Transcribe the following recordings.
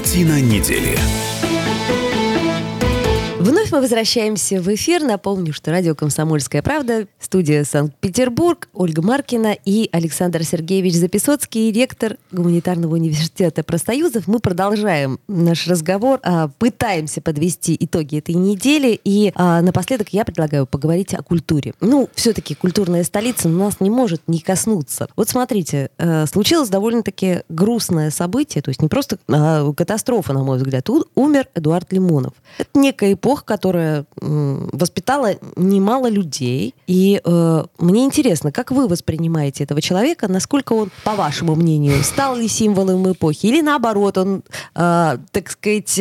Картина недели. Вновь мы возвращаемся в эфир. Напомню, что радио «Комсомольская правда», студия Санкт-Петербург, Ольга Маркина и Александр Сергеевич Записоцкий, ректор Гуманитарного университета профсоюзов. Мы продолжаем наш разговор, пытаемся подвести итоги этой недели. И напоследок я предлагаю поговорить о культуре. Все-таки культурная столица нас не может не коснуться. Вот смотрите, случилось довольно-таки грустное событие, то есть не просто катастрофа, на мой взгляд. Умер Эдуард Лимонов. Это некая эпоха, которая воспитала немало людей. И мне интересно, как вы воспринимаете этого человека? Насколько он, по вашему мнению, стал ли символом эпохи? Или наоборот, он, так сказать,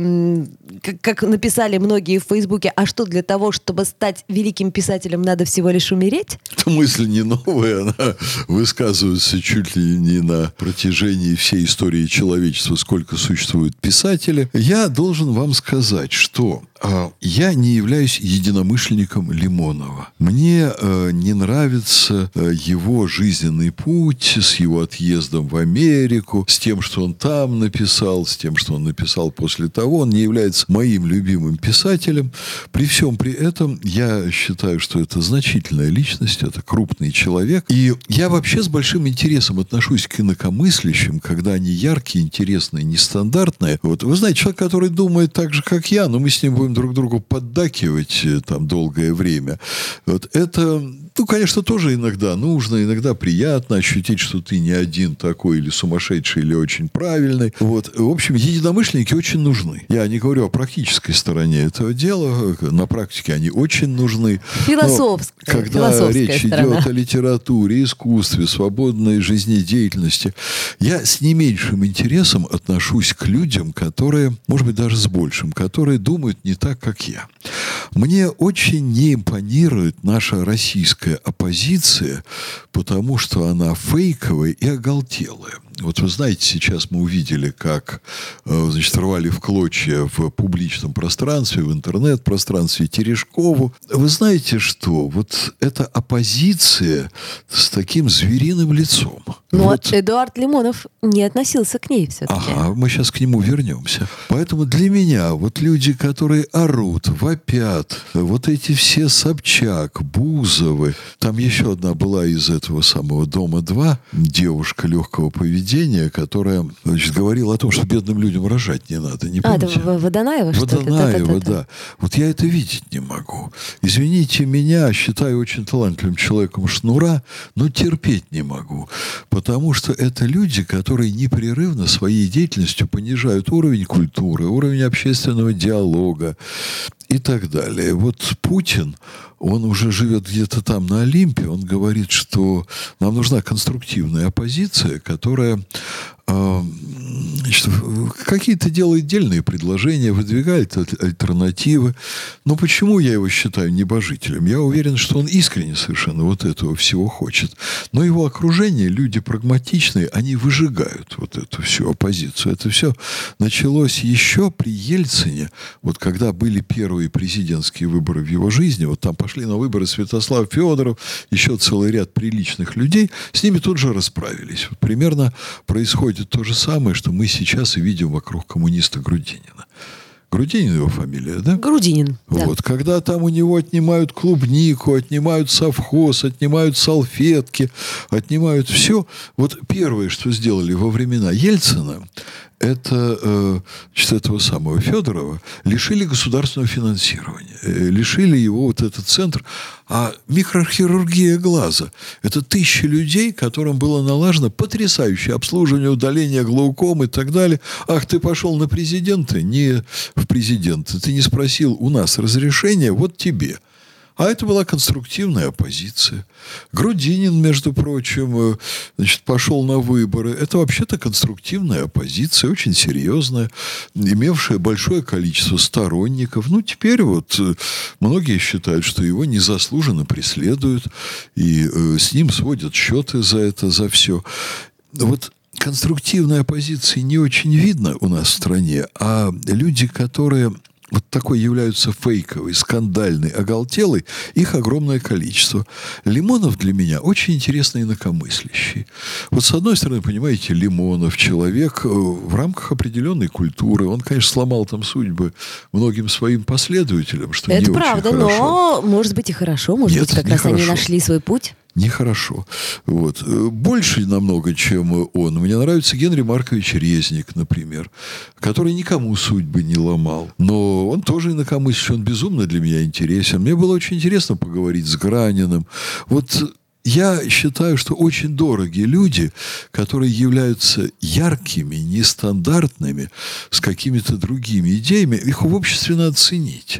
как написали многие в Фейсбуке, а что для того, чтобы стать великим писателем, надо всего лишь умереть? Эта мысль не новая, она высказывается чуть ли не на протяжении всей истории человечества, сколько существует писателей. Я должен вам сказать, что я не являюсь единомышленником Лимонова. Мне не нравится его жизненный путь с его отъездом в Америку, с тем, что он там написал, с тем, что он написал после того. Он не является моим любимым писателем. При всем при этом я считаю, что это значительная личность, это крупный человек. И я вообще с большим интересом отношусь к инакомыслящим, когда они яркие, интересные, нестандартные. Вот, вы знаете, человек, который думает так же, как я, но мы с ним будем друг другу поддакивать там долгое время. Вот это, конечно, тоже иногда нужно, иногда приятно ощутить, что ты не один такой или сумасшедший, или очень правильный. Вот. В общем, единомышленники очень нужны. Я не говорю о практической стороне этого дела. На практике они очень нужны. Когда речь идет о литературе, искусстве, свободной жизнедеятельности, я с не меньшим интересом отношусь к людям, которые, может быть, даже с большим, которые думают не так, как я. Мне очень не импонирует наша российская оппозиция, потому что она фейковая и оголтелая. Вот вы знаете, сейчас мы увидели, как рвали в клочья в публичном пространстве, в интернет-пространстве Терешкову. Вы знаете что? Вот эта оппозиция с таким звериным лицом. Эдуард Лимонов не относился к ней все-таки. Ага, мы сейчас к нему вернемся. Поэтому для меня вот люди, которые орут, вопят, вот эти все Собчак, Бузовы, там еще одна была из этого самого «Дома-2», девушка легкого поведения, которая, говорила о том, что бедным людям рожать не надо. Не помните? Это Водонаева, что ли? Водонаева, да. Вот я это видеть не могу. Извините меня, считаю очень талантливым человеком Шнура, но терпеть не могу. Потому что это люди, которые непрерывно своей деятельностью понижают уровень культуры, уровень общественного диалога и так далее. Вот Путин, он уже живет где-то там на Олимпе, он говорит, что нам нужна конструктивная оппозиция, которая какие-то делает дельные предложения, выдвигает альтернативы. Но почему я его считаю небожителем? Я уверен, что он искренне совершенно вот этого всего хочет. Но его окружение, люди прагматичные, они выжигают вот эту всю оппозицию. Это все началось еще при Ельцине, вот когда были первые президентские выборы в его жизни, вот там пошли на выборы Святослав Федоров, еще целый ряд приличных людей, с ними тут же расправились. Вот примерно происходит то же самое, что мы сейчас и видим вокруг коммуниста Грудинина. Грудинин его фамилия, да? Грудинин, вот. Да. Когда там у него отнимают клубнику, отнимают совхоз, отнимают салфетки, отнимают все. Вот первое, что сделали во времена Ельцина, это этого самого Федорова лишили государственного финансирования. Лишили его вот этот центр. А микрохирургия глаза – это 1000 людей, которым было налажено потрясающее обслуживание, удаление глауком и так далее. Ах, ты пошел на президента? Не в президенты. Ты не спросил у нас разрешения, вот тебе. А это была конструктивная оппозиция. Грудинин, между прочим, пошел на выборы. Это вообще-то конструктивная оппозиция, очень серьезная, имевшая большое количество сторонников. Теперь вот многие считают, что его незаслуженно преследуют, и с ним сводят счеты за это, за все. Вот конструктивной оппозиции не очень видно у нас в стране, а люди, которые вот такой являются фейковой, скандальной, оголтелой, их огромное количество. Лимонов для меня очень интересный инакомыслящий. Вот с одной стороны, понимаете, Лимонов человек в рамках определенной культуры. Он, конечно, сломал там судьбы многим своим последователям, что это не правда, очень хорошо. но может быть и хорошо, может Нет, быть как раз нехорошо. они нашли свой путь. Нехорошо. Вот. Больше намного, чем он. Мне нравится Генрий Маркович Резник, например, который никому судьбы не ломал. Но он тоже инакомыслящий, он безумно для меня интересен. Мне было очень интересно поговорить с Граниным. Вот я считаю, что очень дорогие люди, которые являются яркими, нестандартными, с какими-то другими идеями, их в обществе надо ценить.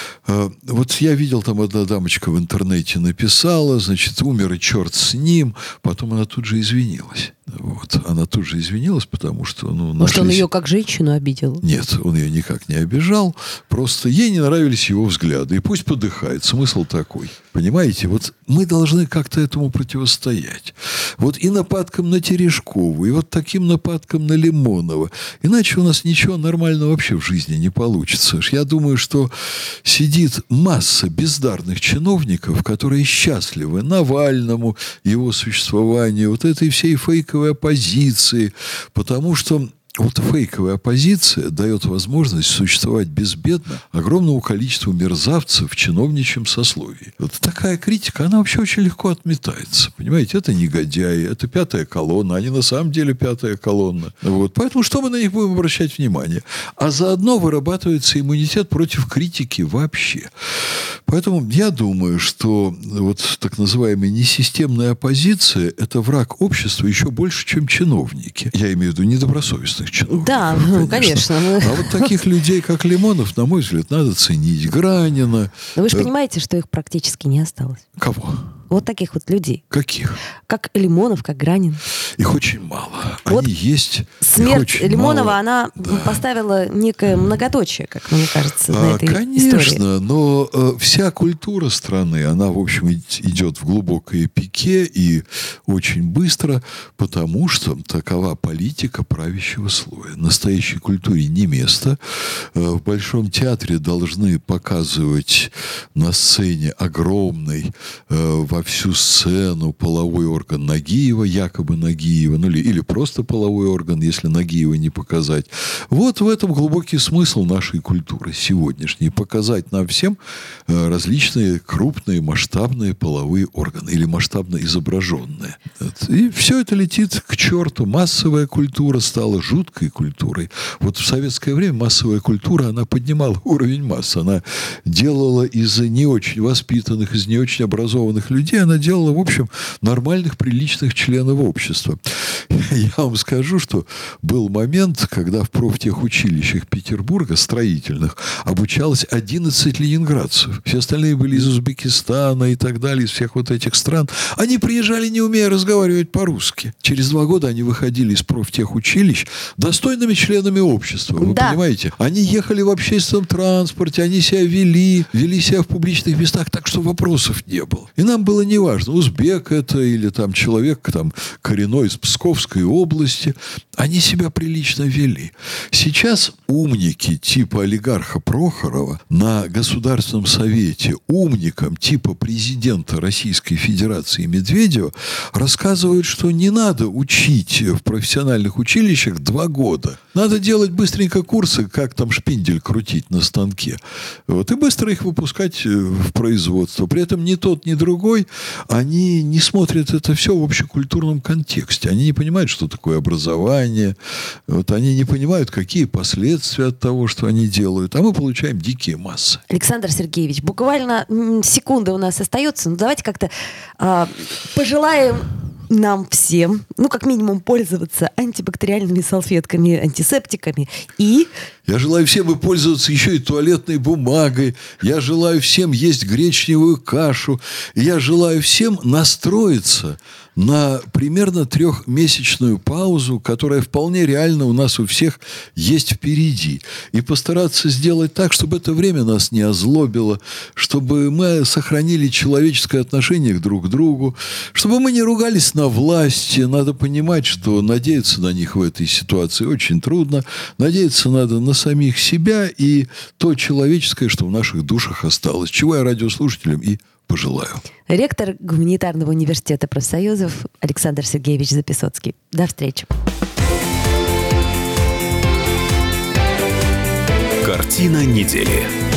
Вот я видел, там одна дамочка в интернете написала, значит, умер и черт с ним, потом она тут же извинилась. Вот. Она тут же извинилась, потому что... Может, он ее как женщину обидел? Нет, он ее никак не обижал, просто ей не нравились его взгляды, и пусть подыхает, смысл такой. Понимаете, вот мы должны как-то этому противостоять. Вот и нападкам на Терешкову, и вот таким нападкам на Лимонова. Иначе у нас ничего нормального вообще в жизни не получится. Я думаю, что сидит масса бездарных чиновников, которые счастливы Навальному, его существованию, вот этой всей фейковой оппозиции, потому что вот фейковая оппозиция дает возможность существовать безбедно огромному количеству мерзавцев в чиновничьем сословии. Вот такая критика, она вообще очень легко отметается. Понимаете, это негодяи, это пятая колонна, они на самом деле пятая колонна. Вот. Поэтому что мы на них будем обращать внимание? А заодно вырабатывается иммунитет против критики вообще. Поэтому я думаю, что вот так называемая несистемная оппозиция – это враг общества еще больше, чем чиновники. Я имею в виду недобросовестных чиновников. Да, конечно. А вот таких людей, как Лимонов, на мой взгляд, надо ценить. Гранина. Но вы же понимаете, что их практически не осталось. Кого? Вот таких вот людей. Каких? Как Лимонов, как Гранин. Их очень мало. Вот они есть. Смерть Лимонова, мало. она поставила некое многоточие, как мне кажется, на этой конечно, истории. но вся культура страны, она, в общем, идет в глубокое пике и очень быстро, потому что такова политика правящего слоя. Настоящей культуре не место. В Большом театре должны показывать на сцене огромный во всю сцену половой орган Нагиева, якобы Нагиева, ну или просто половой орган, если Нагиева не показать. Вот в этом глубокий смысл нашей культуры сегодняшней. Показать нам всем различные крупные масштабные половые органы или масштабно изображенные. И все это летит к черту. Массовая культура стала жуткой культурой. Вот в советское время массовая культура, она поднимала уровень масс. Она делала из не очень воспитанных, из не очень образованных людей, она делала, в общем, нормальных, приличных членов общества. Я вам скажу, что был момент, когда в профтехучилищах Петербурга, строительных, обучалось 11 ленинградцев. Все остальные были из Узбекистана и так далее, из всех вот этих стран. Они приезжали, не умея разговаривать по-русски. Через 2 года они выходили из профтехучилищ достойными членами общества. Вы понимаете? Они ехали в общественном транспорте, они себя вели себя в публичных местах так, что вопросов не было. И нам было неважно, узбек это или там человек там, коренной из Псковской области. Они себя прилично вели. Сейчас умники типа олигарха Прохорова на Государственном совете умникам типа президента Российской Федерации Медведева рассказывают, что не надо учить в профессиональных училищах 2 года. Надо делать быстренько курсы, как там шпиндель крутить на станке. Вот, и быстро их выпускать в производство. При этом ни тот, ни другой, они не смотрят это все в общекультурном контексте. Они не понимают, что такое образование. Вот, они не понимают, какие последствия от того, что они делают. А мы получаем дикие массы. Александр Сергеевич, буквально секунда у нас остается. Ну, давайте как-то пожелаем нам всем, ну, как минимум, пользоваться антибактериальными салфетками, антисептиками и... Я желаю всем и пользоваться еще и туалетной бумагой. Я желаю всем есть гречневую кашу. Я желаю всем настроиться на примерно 3-месячную паузу, которая вполне реально у нас у всех есть впереди. И постараться сделать так, чтобы это время нас не озлобило, чтобы мы сохранили человеческое отношение друг к другу, чтобы мы не ругались на власти. Надо понимать, что надеяться на них в этой ситуации очень трудно. Надеяться надо на самих себя и то человеческое, что в наших душах осталось. Чего я радиослушателям и пожелаю. Ректор Гуманитарного университета профсоюзов Александр Сергеевич Записоцкий. До встречи. Картина недели.